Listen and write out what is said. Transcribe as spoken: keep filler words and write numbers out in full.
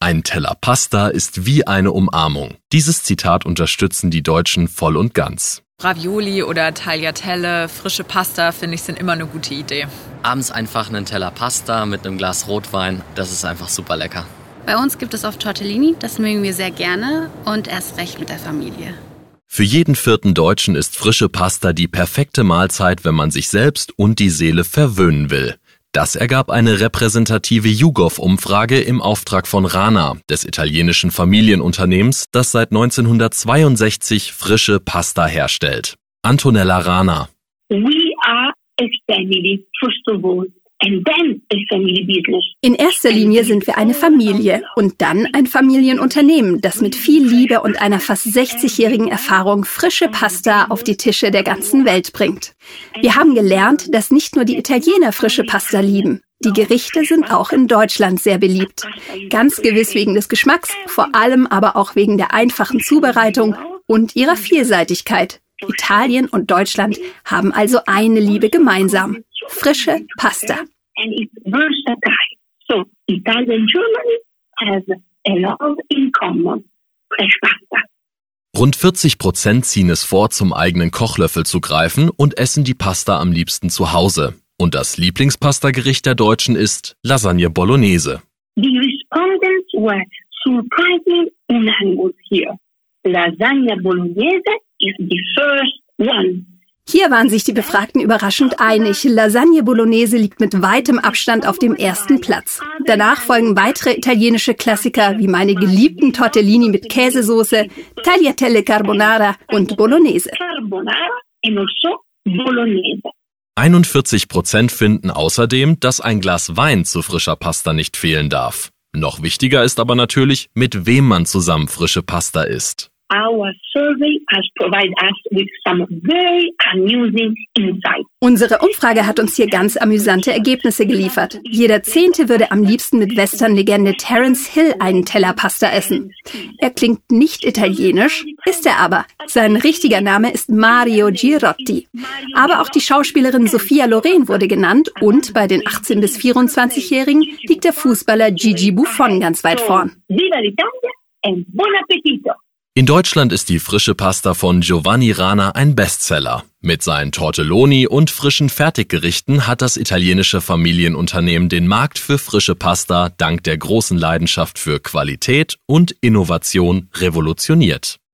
Ein Teller Pasta ist wie eine Umarmung. Dieses Zitat unterstützen die Deutschen voll und ganz. Ravioli oder Tagliatelle, frische Pasta, finde ich, sind immer eine gute Idee. Abends einfach einen Teller Pasta mit einem Glas Rotwein, das ist einfach super lecker. Bei uns gibt es oft Tortellini, das mögen wir sehr gerne und erst recht mit der Familie. Für jeden vierten Deutschen ist frische Pasta die perfekte Mahlzeit, wenn man sich selbst und die Seele verwöhnen will. Das ergab eine repräsentative YouGov-Umfrage im Auftrag von Rana, des italienischen Familienunternehmens, das seit neunzehnhundertzweiundsechzig frische Pasta herstellt. Antonella Rana. We are a family, first of all. And then a family business. In erster Linie sind wir eine Familie und dann ein Familienunternehmen, das mit viel Liebe und einer fast sechzigjährigen Erfahrung frische Pasta auf die Tische der ganzen Welt bringt. Wir haben gelernt, dass nicht nur die Italiener frische Pasta lieben. Die Gerichte sind auch in Deutschland sehr beliebt. Ganz gewiss wegen des Geschmacks, vor allem aber auch wegen der einfachen Zubereitung und ihrer Vielseitigkeit. Italien und Deutschland haben also eine Liebe gemeinsam. Frische Pasta. And it's versatile. So, Italy and Germany have a lot in common. Fresh pasta. Rund vierzig Prozent ziehen es vor, zum eigenen Kochlöffel zu greifen und essen die Pasta am liebsten zu Hause. Und das Lieblingspastagericht der Deutschen ist Lasagne Bolognese. The respondents were surprisingly unanimous here. Lasagne Bolognese is the first one. Hier waren sich die Befragten überraschend einig. Lasagne Bolognese liegt mit weitem Abstand auf dem ersten Platz. Danach folgen weitere italienische Klassiker wie meine geliebten Tortellini mit Käsesoße, Tagliatelle Carbonara und Bolognese. einundvierzig Prozent finden außerdem, dass ein Glas Wein zu frischer Pasta nicht fehlen darf. Noch wichtiger ist aber natürlich, mit wem man zusammen frische Pasta isst. Our survey has provided us with some very amusing insights. Unsere Umfrage hat uns hier ganz amüsante Ergebnisse geliefert. Jeder Zehnte würde am liebsten mit Western-Legende Terence Hill einen Teller Pasta essen. Er klingt nicht italienisch, ist er aber. Sein richtiger Name ist Mario Girotti. Aber auch die Schauspielerin Sophia Loren wurde genannt und bei den achtzehn- bis vierundzwanzigjährigen liegt der Fußballer Gigi Buffon ganz weit vorn. Viva l'Italia and buon appetito! In Deutschland ist die frische Pasta von Giovanni Rana ein Bestseller. Mit seinen Tortelloni und frischen Fertiggerichten hat das italienische Familienunternehmen den Markt für frische Pasta dank der großen Leidenschaft für Qualität und Innovation revolutioniert.